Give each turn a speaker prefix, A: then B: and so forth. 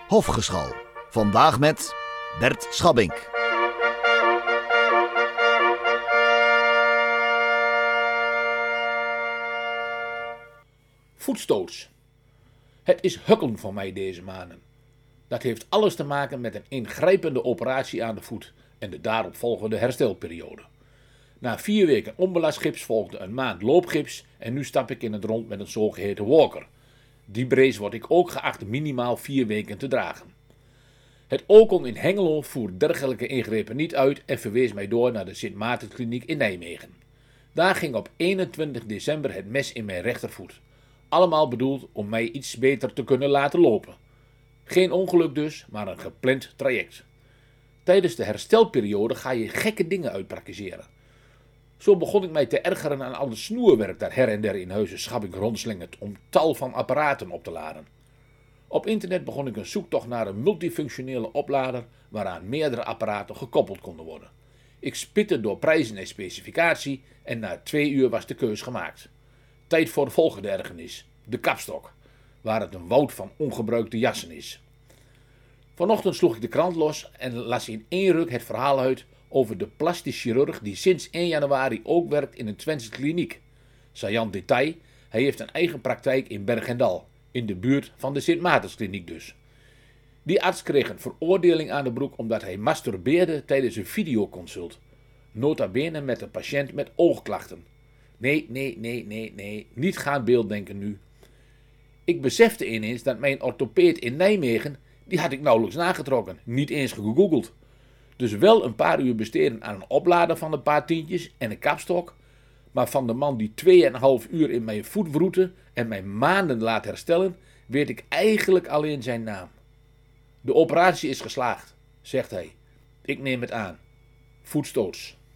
A: Hofgeschal. Vandaag met Bert Schabbink.
B: Voetstoots. Het is hukkelen voor mij deze maanden. Dat heeft alles te maken met een ingrijpende operatie aan de voet en de daaropvolgende herstelperiode. Na 4 weken onbelast gips volgde een maand loopgips en nu stap ik in het rond met een zogeheten walker. Die brace word ik ook geacht minimaal 4 weken te dragen. Het OCOM in Hengelo voert dergelijke ingrepen niet uit en verwees mij door naar de Sint Maartenskliniek in Nijmegen. Daar ging op 21 december het mes in mijn rechtervoet. Allemaal bedoeld om mij iets beter te kunnen laten lopen. Geen ongeluk dus, maar een gepland traject. Tijdens de herstelperiode ga je gekke dingen uitpraktiseren. Zo begon ik mij te ergeren aan al het snoerwerk dat her en der in huizen Schabbink rondslingert om tal van apparaten op te laden. Op internet begon ik een zoektocht naar een multifunctionele oplader waaraan meerdere apparaten gekoppeld konden worden. Ik spitte door prijzen en specificatie en na 2 uur was de keus gemaakt. Tijd voor de volgende ergernis, de kapstok, waar het een woud van ongebruikte jassen is. Vanochtend sloeg ik de krant los en las in 1 ruk het verhaal uit over de plastisch chirurg die sinds 1 januari ook werkt in een Twentse kliniek. Saillant detail, hij heeft een eigen praktijk in Berg en Dal, in de buurt van de Sint Maartenskliniek dus. Die arts kreeg een veroordeling aan de broek omdat hij masturbeerde tijdens een videoconsult. Nota bene met een patiënt met oogklachten. Nee, niet gaan beelddenken nu. Ik besefte ineens dat mijn orthopeed in Nijmegen, die had ik nauwelijks nagetrokken, niet eens gegoogeld. Dus wel een paar uur besteden aan een oplader van een paar tientjes en een kapstok, maar van de man die 2,5 uur in mijn voet wroette en mij maanden laat herstellen, weet ik eigenlijk alleen zijn naam. De operatie is geslaagd, zegt hij. Ik neem het aan. Voetstoots.